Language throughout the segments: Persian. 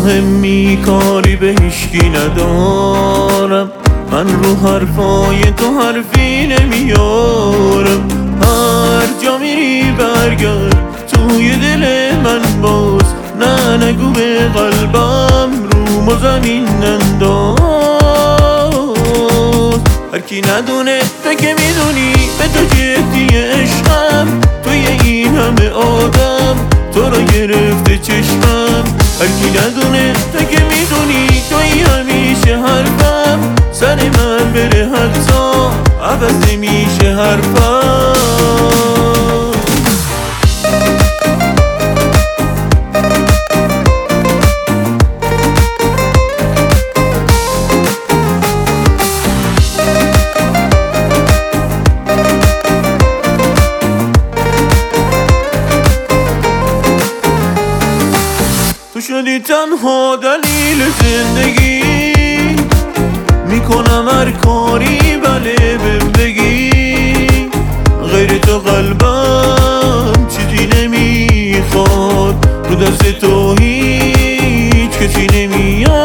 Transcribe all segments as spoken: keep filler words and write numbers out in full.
مهمی کاری به هیچکی ندارم، من رو حرفای تو حرفی نمیارم. هر جا میری برگرد توی دل من باز، نه نگو به قلبم روم و زمین انداز. هر کی ندونه تو که میدونی به تو جدی عشقم، توی این همه آدم تو رو گرفته چشمم. هر کی ندونه تو که میدونی توی همیشه حرفم، سر من بره حتی عوض نمیشه حرفم. تو شدی تنها دلیل زندگی، میکنم هر کاری بله بهم بگی. غیر تو قلبم چیزی نمیخواد، رو دست تو هیچ کسی نمیاد.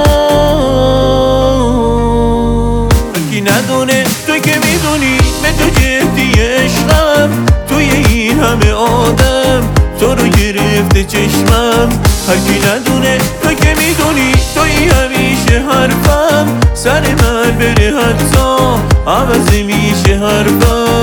هرکی ندونه تو که میدونی به تو جدی عشقم، توی این همه آدم تو رو گرفته چشمم. هرکی ندونه تو که میدونی توی همیشه حرفم، سر من بره حتی عوض میشه حرفم.